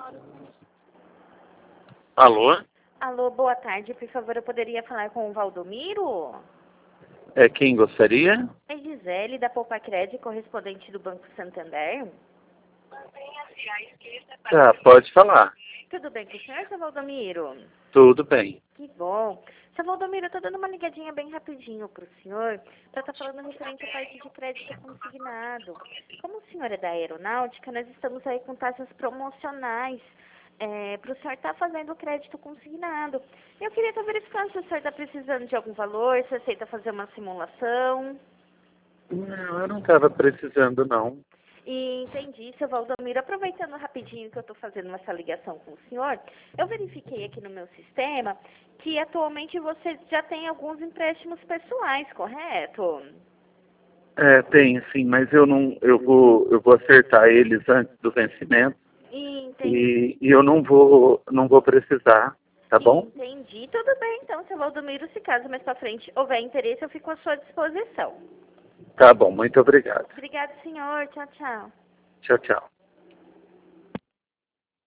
Alô? Alô, boa tarde. Por favor, eu poderia falar com o Valdomiro? É quem gostaria? É Gisele, da Poupacred, correspondente do Banco Santander. Tá, pode falar. Tudo bem com o senhor, seu Valdomiro? Tudo bem. Que bom. Seu Valdomiro, eu tô dando uma ligadinha bem rapidinho pro senhor pra estar falando referente à parte de crédito consignado. Como o senhor é da aeronáutica, nós estamos aí com taxas promocionais para o senhor estar fazendo o crédito consignado. Eu queria estar verificando se o senhor está precisando de algum valor, se aceita fazer uma simulação. Não, eu não estava precisando, não. E entendi, seu Valdomiro. Aproveitando rapidinho que eu estou fazendo essa ligação com o senhor, eu verifiquei aqui no meu sistema que atualmente você já tem alguns empréstimos pessoais, correto? É, tem sim, mas eu vou acertar eles antes do vencimento Entendi. e eu não vou precisar, tá bom? Entendi. Tudo bem, então, seu Valdomiro. Se caso mais pra frente houver interesse, eu fico à sua disposição. Tá bom, muito obrigado. Obrigado, senhor. Tchau, tchau. Tchau, tchau.